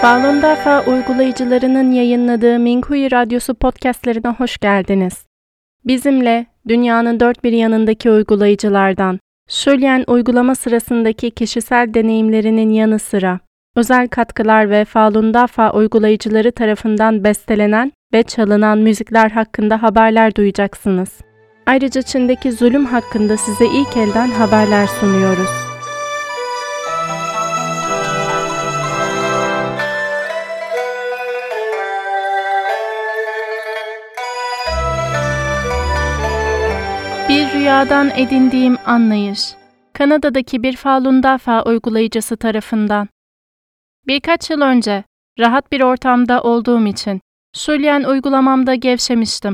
Falun Dafa uygulayıcılarının yayınladığı Minhui Radyosu podcastlerine hoş geldiniz. Bizimle dünyanın dört bir yanındaki uygulayıcılardan, Şulyen uygulama sırasındaki kişisel deneyimlerinin yanı sıra, özel katkılar ve Falun Dafa uygulayıcıları tarafından bestelenen ve çalınan müzikler hakkında haberler duyacaksınız. Ayrıca Çin'deki zulüm hakkında size ilk elden haberler sunuyoruz. Bir rüyadan edindiğim anlayış. Kanada'daki bir Falun Dafa uygulayıcısı tarafından. Birkaç yıl önce rahat bir ortamda olduğum için Şulyen uygulamamda gevşemiştim.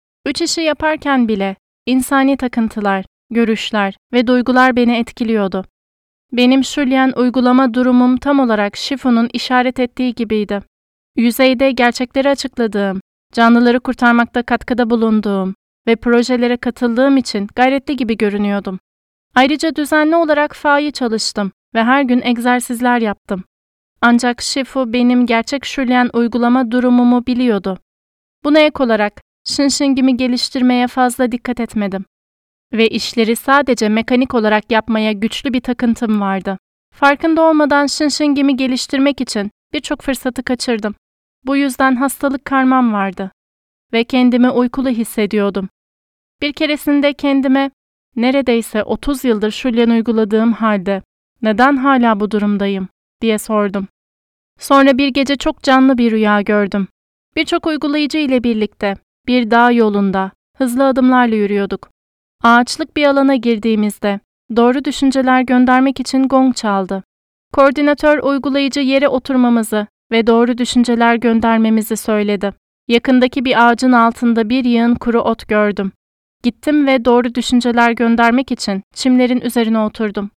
3 işi yaparken bile insani takıntılar, görüşler ve duygular beni etkiliyordu. Benim Şulyen uygulama durumum tam olarak Shifu'nun işaret ettiği gibiydi. Yüzeyde gerçekleri açıkladığım, canlıları kurtarmakta katkıda bulunduğum ve projelere katıldığım için gayretli gibi görünüyordum. Ayrıca düzenli olarak fa'i çalıştım ve her gün egzersizler yaptım. Ancak Shifu benim gerçek Şulyen uygulama durumumu biliyordu. Buna ek olarak Shinshingimi geliştirmeye fazla dikkat etmedim. Ve işleri sadece mekanik olarak yapmaya güçlü bir takıntım vardı. Farkında olmadan Shinshingimi geliştirmek için birçok fırsatı kaçırdım. Bu yüzden hastalık karmam vardı. Ve kendimi uykulu hissediyordum. Bir keresinde kendime, neredeyse 30 yıldır Şulyen uyguladığım halde, neden hala bu durumdayım, diye sordum. Sonra bir gece çok canlı bir rüya gördüm. Birçok uygulayıcı ile birlikte bir dağ yolunda hızlı adımlarla yürüyorduk. Ağaçlık bir alana girdiğimizde doğru düşünceler göndermek için gong çaldı. Koordinatör uygulayıcı yere oturmamızı ve doğru düşünceler göndermemizi söyledi. Yakındaki bir ağacın altında bir yığın kuru ot gördüm. Gittim ve doğru düşünceler göndermek için çimlerin üzerine oturdum.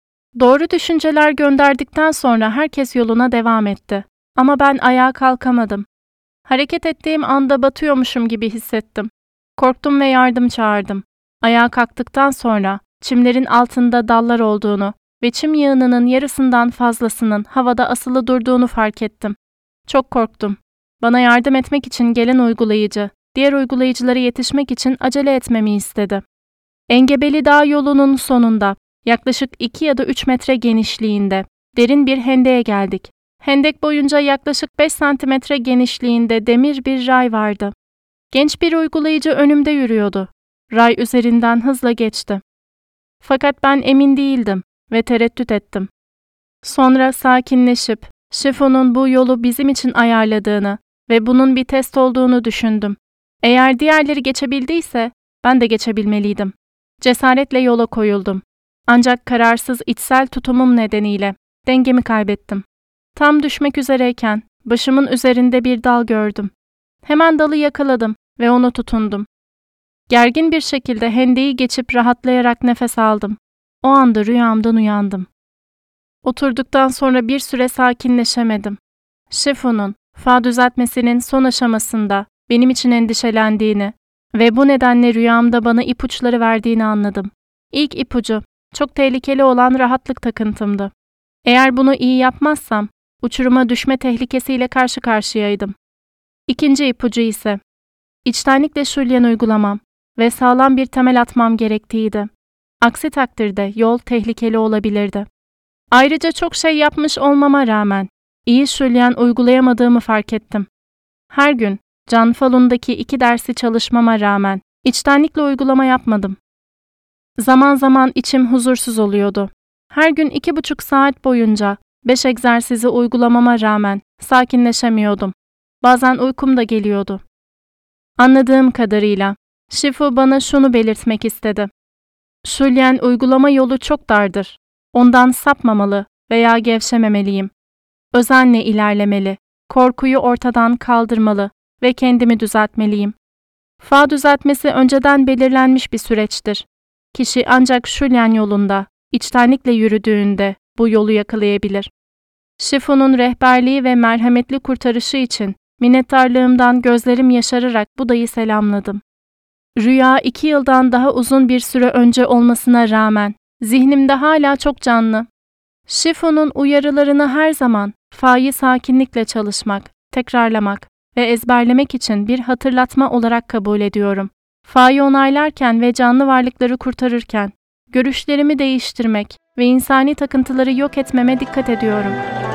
Doğru düşünceler gönderdikten sonra herkes yoluna devam etti. Ama ben ayağa kalkamadım. Hareket ettiğim anda batıyormuşum gibi hissettim. Korktum ve yardım çağırdım. Ayağa kalktıktan sonra çimlerin altında dallar olduğunu ve çim yığınının yarısından fazlasının havada asılı durduğunu fark ettim. Çok korktum. Bana yardım etmek için gelen uygulayıcı, diğer uygulayıcılara yetişmek için acele etmemi istedi. Engebeli dağ yolunun sonunda, yaklaşık 2 ya da 3 metre genişliğinde, derin bir hendeğe geldik. Hendek boyunca yaklaşık 5 santimetre genişliğinde demir bir ray vardı. Genç bir uygulayıcı önümde yürüyordu. Ray üzerinden hızla geçti. Fakat ben emin değildim ve tereddüt ettim. Sonra sakinleşip, Shifu'nun bu yolu bizim için ayarladığını ve bunun bir test olduğunu düşündüm. Eğer diğerleri geçebildiyse, ben de geçebilmeliydim. Cesaretle yola koyuldum. Ancak kararsız içsel tutumum nedeniyle dengemi kaybettim. Tam düşmek üzereyken başımın üzerinde bir dal gördüm. Hemen dalı yakaladım ve ona tutundum. Gergin bir şekilde hendeyi geçip rahatlayarak nefes aldım. O anda rüyamdan uyandım. Oturduktan sonra bir süre sakinleşemedim. Shifu'nun fa düzeltmesinin son aşamasında benim için endişelendiğini ve bu nedenle rüyamda bana ipuçları verdiğini anladım. İlk ipucu, çok tehlikeli olan rahatlık takıntımdı. Eğer bunu iyi yapmazsam, uçuruma düşme tehlikesiyle karşı karşıyaydım. İkinci ipucu ise, içtenlikle Şulyen uygulamam ve sağlam bir temel atmam gerektiğiydi. Aksi takdirde yol tehlikeli olabilirdi. Ayrıca çok şey yapmış olmama rağmen, iyi Şulyen uygulayamadığımı fark ettim. Her gün, Can Falun'daki 2 dersi çalışmama rağmen, içtenlikle uygulama yapmadım. Zaman zaman içim huzursuz oluyordu. Her gün 2,5 saat boyunca 5 egzersizi uygulamama rağmen sakinleşemiyordum. Bazen uykum da geliyordu. Anladığım kadarıyla Shifu bana şunu belirtmek istedi. Şulyen uygulama yolu çok dardır. Ondan sapmamalı veya gevşememeliyim. Özenle ilerlemeli, korkuyu ortadan kaldırmalı ve kendimi düzeltmeliyim. Fa düzeltmesi önceden belirlenmiş bir süreçtir. Kişi ancak Şulyen yolunda, içtenlikle yürüdüğünde bu yolu yakalayabilir. Shifu'nun rehberliği ve merhametli kurtarışı için minnettarlığımdan gözlerim yaşararak Buda'yı selamladım. Rüya 2 yıldan daha uzun bir süre önce olmasına rağmen zihnimde hala çok canlı. Shifu'nun uyarılarını her zaman fa'yı sakinlikle çalışmak, tekrarlamak ve ezberlemek için bir hatırlatma olarak kabul ediyorum. Fa'yı onaylarken ve canlı varlıkları kurtarırken, görüşlerimi değiştirmek ve insani takıntıları yok etmeme dikkat ediyorum.